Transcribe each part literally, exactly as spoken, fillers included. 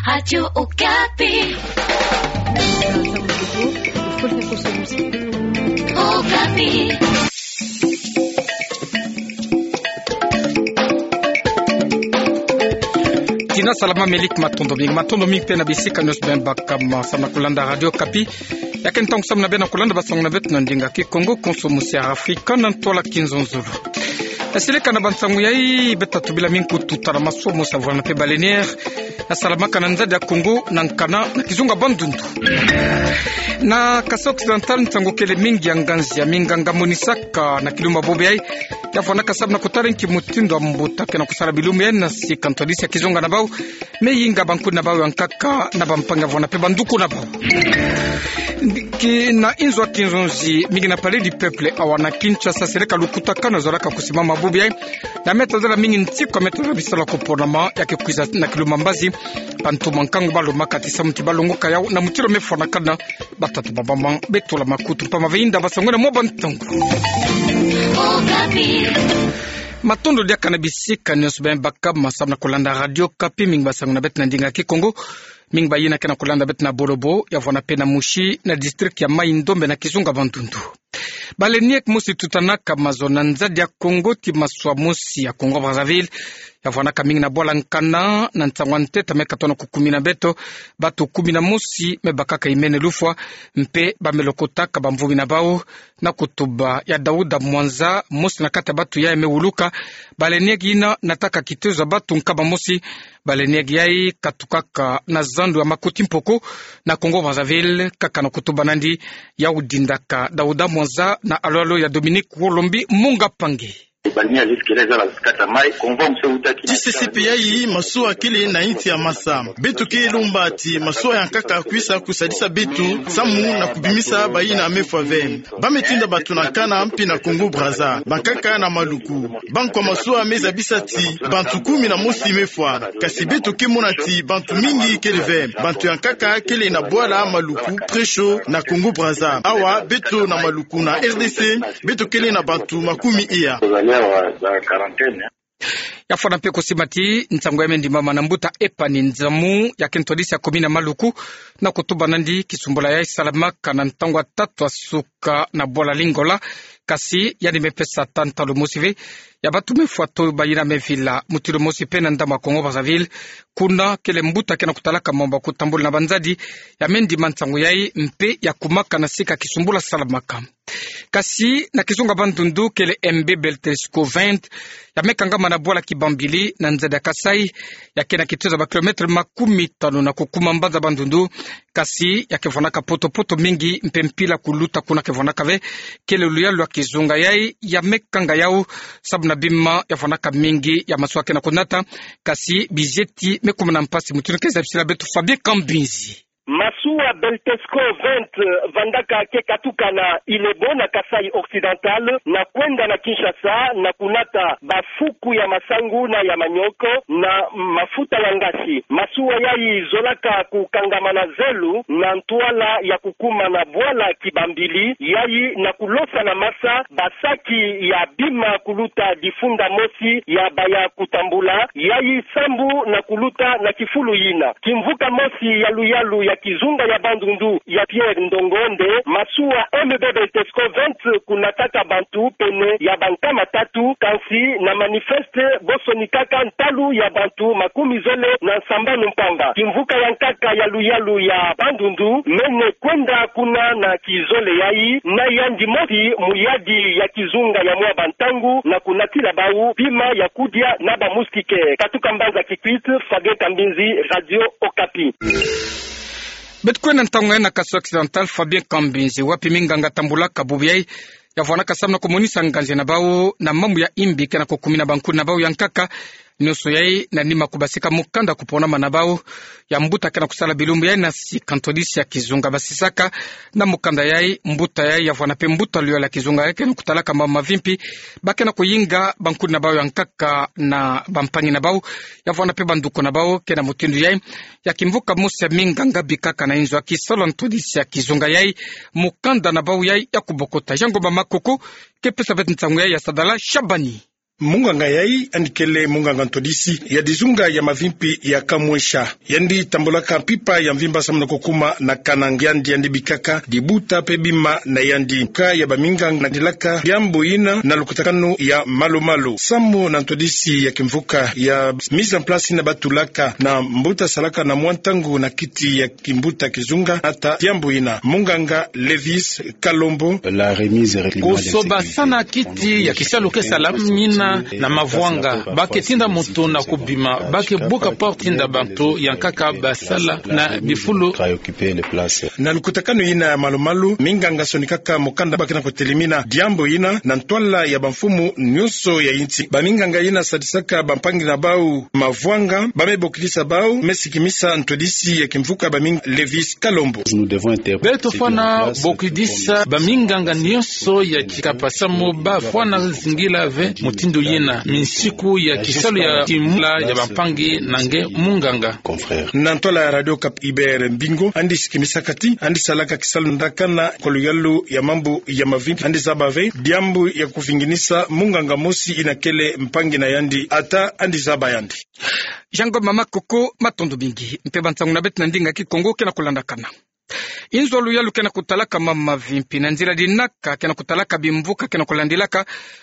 Radio Okapi. Okapi. Tina salama melik matondo mingi matondo mingi pena bisika news bemba kama sana kulanda Radio Okapi yaken tong samna bena kulanda basong na bet nandinga ki Kongo konsomusi Afrika nan tola kinzonzulu asile kana bansangu yai beta tubila minku tutara masomo savana pe baleniere na salama kana nzadi ya Kongo nankana na kizunga bandundu na kasa occidental ntango kele mingi ya nganzi ya minganga monisaka na kiluma bobe yai yafana kasab na kutare nki mutindo wa mbuta kena kusara bilumu ya na si kantolisi ya kizunga na bau me yinga banku na bau yankaka na bampanga vona pe banduku na bau ki na inzo kinzonzi mingi na pale di peuple awana Kinshasa sereka lukutaka na zoraka kusimama bobe yai na meta zala mingi ntiko meta zala bisala kuponama yake kuiza na kiluma mbazi bantu mankangu balo makati samuti balongo kaya na mutiro mefona kana batatu babama betola makutu pa mavinda basongona mo bantangu matondo dia kana bisika news ben bakab masabna kolanda Radio Okapi ming basanguna bet na ndinga ki Kongo ming bayina kana kolanda bet na Borobo ya vona pena mushi na district ya Mai Ndombe na Kizunga Bandundu baleniek musi tutanaka mazona nzadi ya Kongo ti maswa musi ya Kongo Brazzaville ya vona kamingi na bola nkana na ntangwante tameka tono kukumina beto batu kumina musi mebakaka imene lufwa mpe bamelokotaka bamvumi na bao na kutuba ya Dauda Mwanza musi na kata batu ya emewuluka baleniek ina nataka kitezo batu nkaba musi baleniek yai katukaka na zandu ya makuti mpoko na Kongo Brazzaville kaka na kutuba nandi ya udindaka Dauda Mwanza na alolo ya Dominique Wolombi Munga Pangi T C C P I masua kili na inti ya masa betu kilumba ati masua yankaka kuisa kusadisa betu samu na kubimisa bayi na mefwa vem bametinda batu na kana mpi na Kongo Brazza bankaka na maluku banko masua meza bisati bantu kumi na mosi mefwa kasi betu kimona ti bantu mingi kele vem bantu yankaka kele na boala maluku presho na Kongo Brazza awa betu na maluku na R D C betu kele na bantu makumi iya ya fona pe kosimati ntsango ya mendi mama na mbuta epa ni nzamu ya kentodisi ya komina maluku na kutuba nandi kisumbola ya salamaka na ntangwa tatu asuka na bola lingola kasi ya ni mepesa tantalo musive ya batu mefuato bayina mevila mutilo musipe na ndama Kongo Brazzaville kuna kele mbuta kena kutalaka momba kutambula na banzadi ya mendi mantsango yai mpe ya kumaka na sika kisumbula salamaka kasi na Kizunga Bandundu kele M B Beltesco vingt ya mekanga manabola kibambili na nzada ya Kasai ya kena kituza ba kilometre makumi tano na kukuma mbaza Bandundu kasi ya kevonaka poto poto mingi mpempila kuluta kuna kevonaka ve kele luyalo ya Kizunga yai ya mekanga yao sabu na bima ya vonaka mingi ya maswa kena kunata kasi bizeti mekuma na mpasi mutunu keza bisila betu Fabien Kambinzi Masua Beltesco vingt vandaka ke katuka na Ilebo na Kasai Occidental na kwenda na Kinshasa na kunata bafuku ya masangu na ya manyoko na mafuta ya ngasi. Masua yai zolaka kukangamana zelu na ntwala ya kukuma na bwala kibambili yai na kulosa na masa basaki ya bima kuluta difunda mosi ya baya kutambula yai sambu na kuluta na kifulu yina kimvuka mosi ya luyalu ya Kizunga ya Bandundu ya Pierre Ndongonde masua M B Beltesco vingt kunataka bantu pene ya bankama tatu kansi na manifeste bosonikaka ntalu ya bantu makumi zole na sambanu mpanga kimvuka ya nkaka ya luyalu ya Bandundu mene kwenda kuna na kizole yai na yandi moti muyadi ya Kizunga ya mwa bantangu na kunatila bau pima ya kudia na bamuskike katuka mbanza kikwit Fabien Kambinzi Radio Okapi. Betkwena ntango na Kaso Occidental Fabien Kambinzi wapi minganga tambula kabubiyai ya vwana kasamna komunisa nganzi na bao na mambu ya imbi kena kukumina banku na bao yankaka nyuso yai na nima kubasika mukanda kupona manabao ya mbuta kena kusala bilumbu yai na si kantodisi ya Kizunga basisaka na mukanda yai mbuta yai ya vwana pe mbuta liyo la Kizunga yai kena kutalaka mama vimpi bakena kuyinga banku na bao yankaka na bampangi na bao ya vwana pe banduko na bao kena mutindu yai ya kimvuka musi ya minganga bikaka na inzo ya kisolo ntodisi ya Kizunga yai mukanda na bao yai ya kubokota jango mamakoko kepesa beti ntangu yai ya Sadala Shabani Munganga yai andikele munganga ntodisi ya dizunga ya mavimpi ya kamwesha yandi tambolaka pipa ya mvimba samna kokuma na kanangyandi yandi bikaka dibuta pebima na yandi ka ya baminga na dilaka diambo ina na lukutakano ya malo malo samu na ntodisi ya kimvuka ya mise en place na batulaka na mbuta salaka na mwantangu na kiti ya kimbuta kizunga ata diambo ina munganga Levis Kalombo la remise kusoba sana kiti ya kisaluke salamina na mavwanga baketinda moto na kubima bake buka portinda bantu yankaka basala na bifulu na lukutakano ina ya malumalu minganga sonikaka mokanda bakina kotelimina diambo ina na ntwala ya bamfumu nyuso ya inti baminganga ina sadisaka bampangi na bau mavwanga bamebokilisa bau mesikimisa ntodisi ya kimvuka baminga Levis Kalombo beto fana bokidisa baminganga nyuso ya chikapasamo ba fana zingila ve mutindo yena minsiku ya kisalo ya timula ya bampangi nange munganga na ntola ya radio Cap Iber Mbingo andi sikimisa kati andi salaka kisalo ndakana koluyalu ya mambu ya mavimpi andi zabave diambu ya kufinginisa munganga mosi inakele mpangi na yandi ata andi zaba yandi Jango mama koko matondo bingi mpeba ntangu na beti na ndinga kikongo kena kulandakana inzolu yalu kena kutalaka mama vimpi na nzira dinaka kena kutalaka bimvuka kena kulandilaka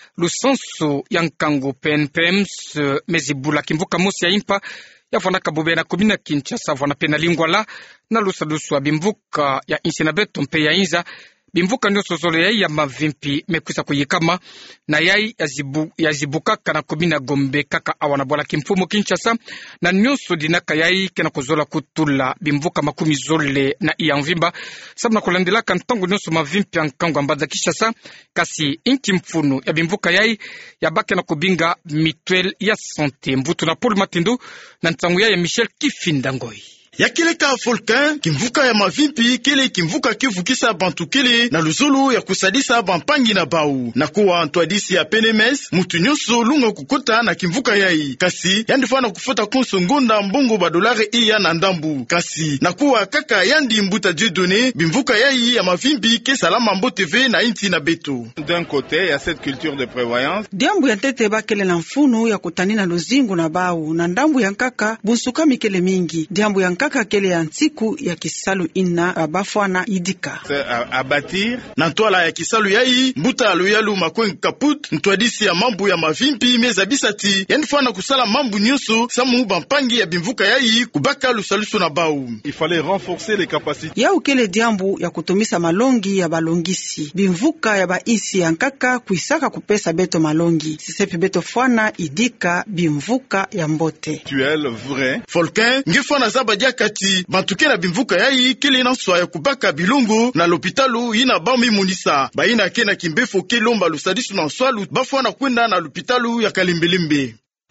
lusanso yankango penpems mezibula kimvuka mosi ya impa ya vanaka bube na kubina Kinshasa vana pena lingwala na lusadusu wa bimvuka ya insina beto mpe ya inza bimvuka nyo sozolo yai ya mavimpi mekwisa kuyikama na yai yazibu, yazibuka kana kubina gombe kaka awana bola kimfumo Kinshasa na nyoso dinaka yai kena kuzola kutula bimvuka makumi zole na iya mvimba sabu na kulandila kantangu nyoso mavimpi ankangu ambaza Kinshasa kasi inki mfunu ya bimvuka yai ya bake na kubinga mituel ya sante mbutu na Paul Matindu na ntangu yai ya Michel Kifindangoi ya kile ka Volcan kimvuka ya mavimpi kile kimvuka kivukisa bantu kile na luzulu ya kusadisa bampangi na bau na kuwa antwadisi ya penemes mutu nyuso lunga kukuta na kimvuka yai kasi yandifana kufuta kunso ngunda mbungu badolare iya na ndambu kasi na kuwa kaka yandi mbuta Dieudonné bimvuka yai ya mavimpi ke salama mbo T V na inti na beto d'un côté ya cette culture de prévoyance diambu ya tete bakele na mfunu ya kutanina luzingu na bau na ndambu ya nkaka bunsuka mikele mingi diambu ya nkaka kele ya ntiku ya kisalu ina abafwana idika abatir na ntwala ya kisalu yai mbuta aloyalu makwen kaput ntwadisi ya mambu ya mavimpi mezabisati yandifana kusala mambu nyuso samu bampangi ya bimvuka yai kubaka lusalusu na bau il fallait renforcer les capacités ya ukele diambu ya kutumisa malongi ya balongisi bimvuka ya baisi ya nkaka kuisaka kupesa beto malongi sisepi beto fwana idika bimvuka ya mbote tuel vrai Volcan ngifana zaba diakati bantuke na bimvuka yai kele na swa ya kubaka bilungu na lopitalu ina bami munisa baina kena kimbefo kelomba lusadisu na swalu bafwana kwenda na lopitalu ya kalimbelimbe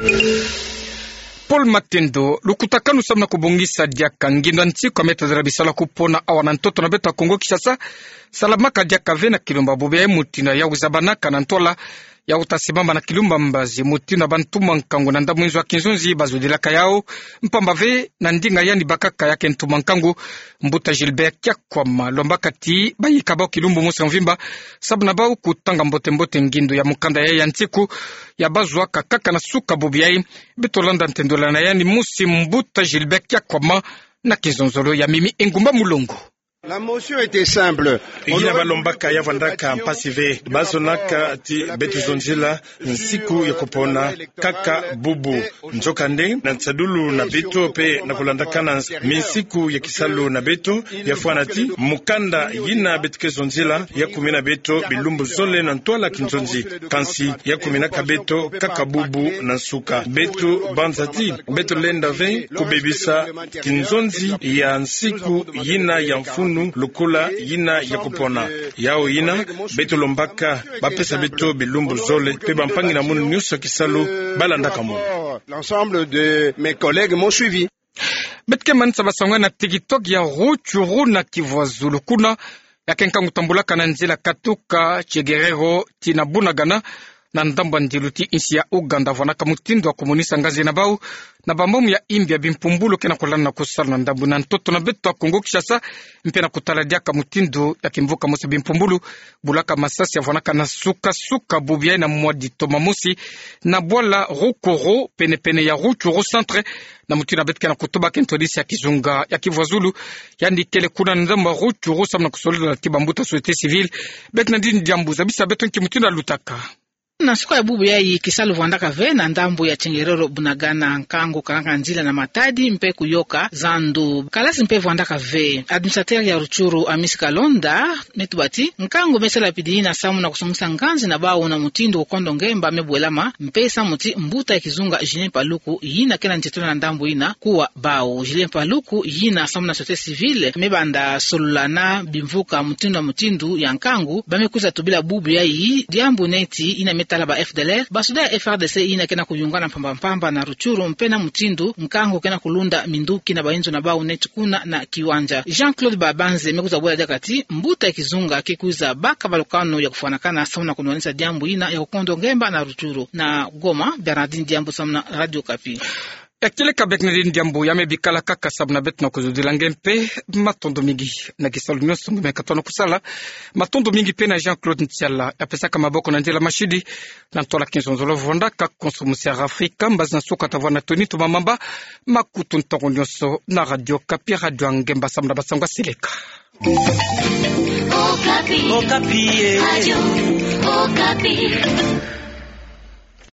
Paul Matendo lukutakanu samna kubungisa diaka nginda ntiko ametazira bisala kupona awana ntoto na beto Kongo Kinshasa salamaka diaka vena kilomba bube mutina ya uzabanaka na ntola ya utasimama na kilumba mbazi mutina bantuma nkangu na ndamwenzo wa kinzonzi bazudilaka yao mpambave na ndinga yani bakaka yake ntuma nkangu mbuta Gilbert Kyakwama lombakati bayikaba kilumbu musa mvimba sabna bau kutanga mbote mbote ngindo ya mukanda ya yantiku ya bazwa kakaka na suka bobi yai bitolanda ntendola na yani musi mbuta Gilbert Kyakwama na kinzonzolo ya mimi engumba mulongo. La motion était simple. Igina balombaka ya vandaka pasive bazonaka ti betu zonjila nsiku ya kupona kaka bubu njokande na tsadulu na beto pe na kulandakana minsiku ya kisalu na beto ya fuanati mukanda yina betike zonjila ya kumina beto bilumbu zole na ntwala kinzonzi kansi ya kumina kabeto kaka bubu na suka betu banzati beto lenda ve kubebisa kinzonzi ya nsiku yina ya mfunu lukula yina ya kupona yao yina beto lombaka bapesa beto bilumbu zole pe bampangi na munu nyuso kisalu balandaka mu. L'ensemble de mes collègues m'ont suivi. Betke mansa basangwa na TikTok ya Ruchuru na Kivuazulu kuna ya kenka ngutambulaka na nzela katuka Chegerero tina Bunagana na ndamba ndiluti insi ya Uganda vanaka mutindo wa komunisa ngazi na bau na bambomu ya imbia bimpumbulo kena kulana na kusala na ndambu na ntoto na beto wa Kongo Kishasa mpena kutaladiaka mutindo ya kimvuka musi bimpumbulo bulaka masasi ya vanaka na suka suka bubia na mwadi tomamusi na boala rukoro pene pene ya Rutshuru centre na mutina beto kena kutuba kentodisi ya kizunga ya Kivwazulu yandi kele kuna ndamba Rutshuru samna kusolida na tibambuta societe civile beto na dini jambuza bisa beto nki mutina lutaka na suka ya bubu ya yi kisalu vandaka ve na ndambu ya Chengerero Bunagana Nkango Karanga Nzila na Matadi mpe kuyoka Zandu kalasi mpe vandaka ve administrateur ya Rutshuru Amisi Kalonda metubati Nkango mesela pidi na samu na kusumusa nganzi na bao na mutindo ukondo ngemba mebwelama mpe samuti mbuta ya kizunga Julien Paluku yina kena njetona na ndambu ina kuwa bao Julien Paluku yina samu na societe civile mebanda solulana bimvuka mutindo mutindo ya Nkango bamekuza tubila bubu ya yi diambu neti ina tala ba F D L R basuda ya F R D C ina kena kuyungana mpamba mpamba na Rutshuru mpena mutindo Nkango kena kulunda minduki na bainzo na bao neti kuna na kiwanja. Jean-Claude Babanze mekuza bwela jakati mbuta ya kizunga kikuza baka balukano ya kufanakana sauna kunuanisa diambu ina ya kukondo ngemba na Rutshuru na Goma. Bernardine Diambu samna Radio Kapi. Ekile kabek na dini diambu ya mebikala kaka sabna bet na kuzudilange mpe matondo mingi na kisalu nyoso ngume katono kusala matondo mingi pe na Jean-Claude Ntiala ya pesa kama boko na njela mashidi na ntola kinzonzolo vonda ka konsumusi ya Afrika mbazi na suka tavwana toni tumamamba makutu ntongo nyoso na Radio Kapi Radio Ngemba sabna basangwa sileka Okapi. Okapi. Radio Okapi.